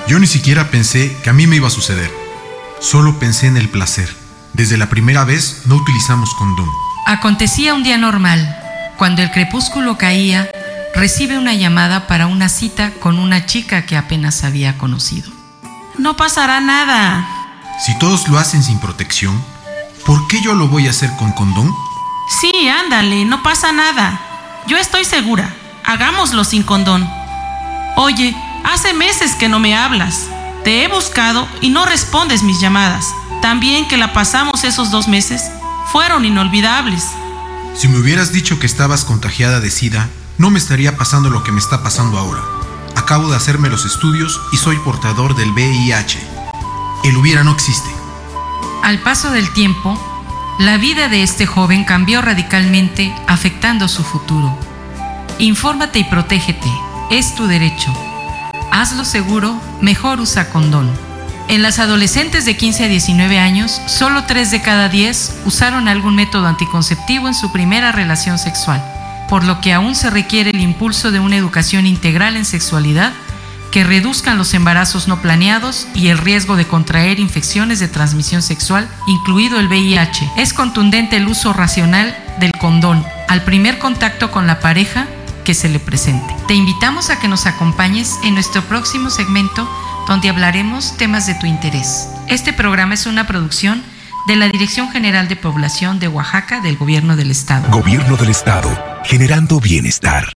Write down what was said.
Yo ni siquiera pensé que a mí me iba a suceder. Solo pensé en el placer. Desde la primera vez no utilizamos condón. Acontecía un día normal. Cuando el crepúsculo caía, recibe una llamada para una cita con una chica que apenas había conocido. No pasará nada. Si todos lo hacen sin protección, ¿por qué yo lo voy a hacer con condón? Sí, ándale, no pasa nada. Yo estoy segura. Hagámoslo sin condón. Oye, hace meses que no me hablas. Te he buscado y no respondes mis llamadas. También que la pasamos esos 2 meses fueron inolvidables. Si me hubieras dicho que estabas contagiada de SIDA, no me estaría pasando lo que me está pasando ahora. Acabo de hacerme los estudios y soy portador del VIH. El hubiera no existe. Al paso del tiempo, la vida de este joven cambió radicalmente, afectando su futuro. Infórmate y protégete. Es tu derecho. Hazlo seguro, mejor usa condón. En las adolescentes de 15 a 19 años, solo 3 de cada 10 usaron algún método anticonceptivo en su primera relación sexual, por lo que aún se requiere el impulso de una educación integral en sexualidad que reduzcan los embarazos no planeados y el riesgo de contraer infecciones de transmisión sexual, incluido el VIH. Es contundente el uso racional del condón al primer contacto con la pareja que se le presente. Te invitamos a que nos acompañes en nuestro próximo segmento, donde hablaremos temas de tu interés. Este programa es una producción de la Dirección General de Población de Oaxaca del Gobierno del Estado. Gobierno del Estado, generando bienestar.